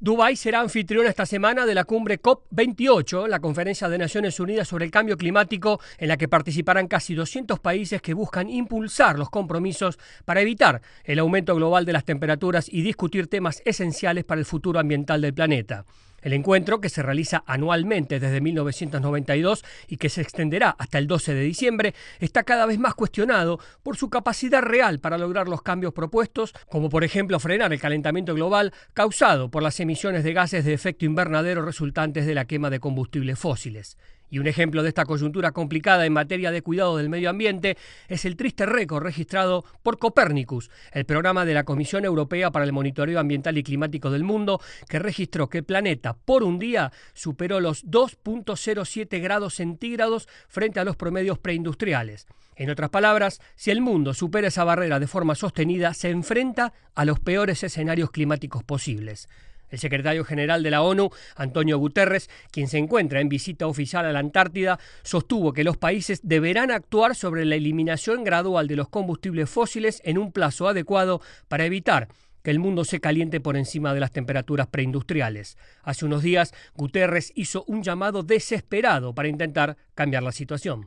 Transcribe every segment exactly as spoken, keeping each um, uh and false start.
Dubái será anfitrión esta semana de la cumbre COP veintiocho, la conferencia de Naciones Unidas sobre el cambio climático, en la que participarán casi doscientos países que buscan impulsar los compromisos para evitar el aumento global de las temperaturas y discutir temas esenciales para el futuro ambiental del planeta. El encuentro, que se realiza anualmente desde mil novecientos noventa y dos y que se extenderá hasta el doce de diciembre, está cada vez más cuestionado por su capacidad real para lograr los cambios propuestos, como por ejemplo frenar el calentamiento global causado por las emisiones de gases de efecto invernadero resultantes de la quema de combustibles fósiles. Y un ejemplo de esta coyuntura complicada en materia de cuidado del medio ambiente es el triste récord registrado por Copernicus, el programa de la Comisión Europea para el Monitoreo Ambiental y Climático del Mundo, que registró que el planeta por un día superó los dos punto cero siete grados centígrados frente a los promedios preindustriales. En otras palabras, si el mundo supera esa barrera de forma sostenida, se enfrenta a los peores escenarios climáticos posibles. El secretario general de la ONU, Antonio Guterres, quien se encuentra en visita oficial a la Antártida, sostuvo que los países deberán actuar sobre la eliminación gradual de los combustibles fósiles en un plazo adecuado para evitar que el mundo se caliente por encima de las temperaturas preindustriales. Hace unos días, Guterres hizo un llamado desesperado para intentar cambiar la situación.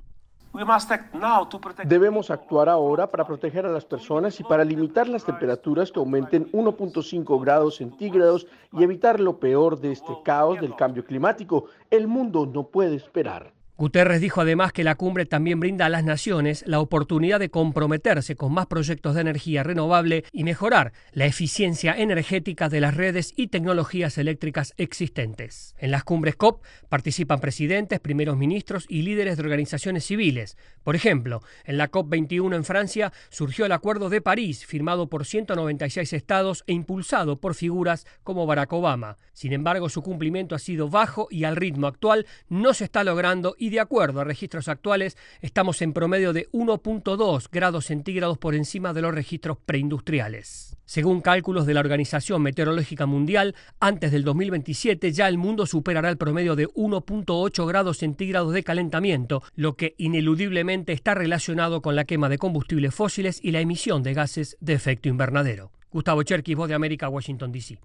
Debemos actuar ahora para proteger a las personas y para limitar las temperaturas que aumenten uno punto cinco grados centígrados y evitar lo peor de este caos del cambio climático. El mundo no puede esperar. Guterres dijo además que la cumbre también brinda a las naciones la oportunidad de comprometerse con más proyectos de energía renovable y mejorar la eficiencia energética de las redes y tecnologías eléctricas existentes. En las cumbres COP participan presidentes, primeros ministros y líderes de organizaciones civiles. Por ejemplo, en la COP veintiuno en Francia surgió el Acuerdo de París, firmado por ciento noventa y seis estados e impulsado por figuras como Barack Obama. Sin embargo, su cumplimiento ha sido bajo y al ritmo actual no se está logrando, y de acuerdo a registros actuales, estamos en promedio de uno punto dos grados centígrados por encima de los registros preindustriales. Según cálculos de la Organización Meteorológica Mundial, antes del dos mil veintisiete ya el mundo superará el promedio de uno punto ocho grados centígrados de calentamiento, lo que ineludiblemente está relacionado con la quema de combustibles fósiles y la emisión de gases de efecto invernadero. Gustavo Cherkis, Voz de América, Washington, D C